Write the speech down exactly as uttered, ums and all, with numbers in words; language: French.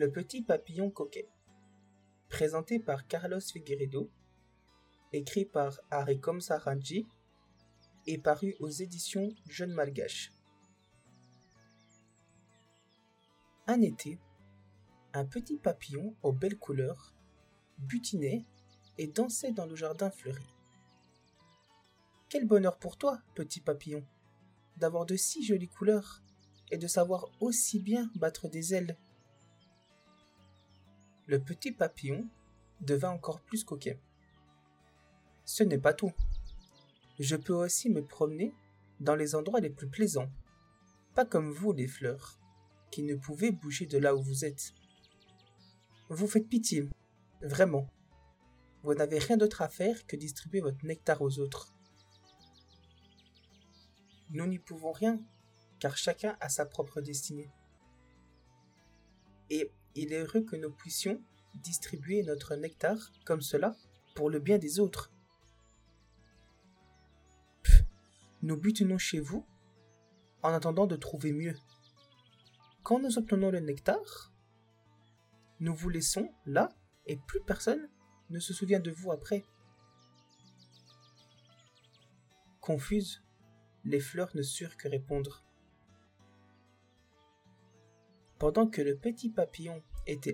Le petit papillon coquet, présenté par Carlos Figueiredo, écrit par Harry Komsaranji et paru aux éditions Jeunes Malgaches. Un été, un petit papillon aux belles couleurs butinait et dansait dans le jardin fleuri. Quel bonheur pour toi, petit papillon, d'avoir de si jolies couleurs et de savoir aussi bien battre des ailes. Le petit papillon devint encore plus coquet. Ce n'est pas tout. Je peux aussi me promener dans les endroits les plus plaisants, pas comme vous les fleurs, qui ne pouvez bouger de là où vous êtes. Vous faites pitié, vraiment. Vous n'avez rien d'autre à faire que distribuer votre nectar aux autres. Nous n'y pouvons rien, car chacun a sa propre destinée. Et il est heureux que nous puissions distribuer notre nectar comme cela pour le bien des autres. Pff, nous butinons chez vous en attendant de trouver mieux. Quand nous obtenons le nectar, nous vous laissons là et plus personne ne se souvient de vous après. Confuses, les fleurs ne surent que répondre. Pendant que le petit papillon était